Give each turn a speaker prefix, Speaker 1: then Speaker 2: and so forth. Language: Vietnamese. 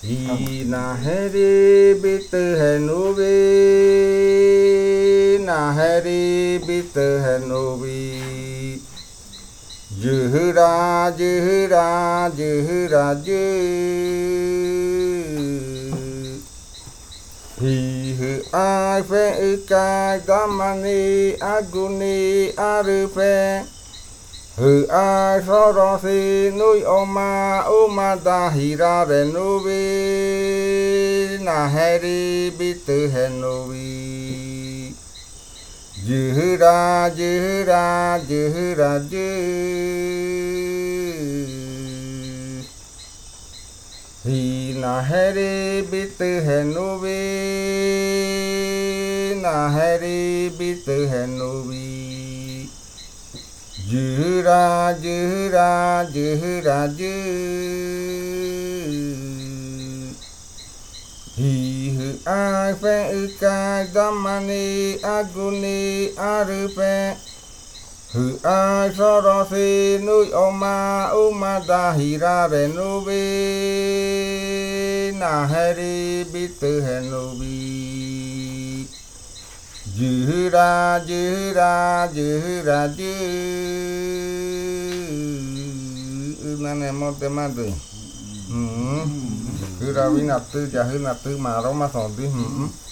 Speaker 1: na heri bitu henubi na heri bitu henubi juhra juhra juhra ju hi hu ai phe kai damani aguni arupe hư ai so ro si nuôi oma da hira re nubi na heri bitu henubi juhra juhra juhra ju hi na heri bitu henubi na heri bitu henubi juhra juhra juhra ju hi hu ai phe kai damani aguni arupe hu ai so ro si nuôi oma da hira re nubi na heri bitu henubi juhra juhra juhra ju nane mote madu cứ ra vi nạp tư chả hư nạp tư mà rong mà sòng tư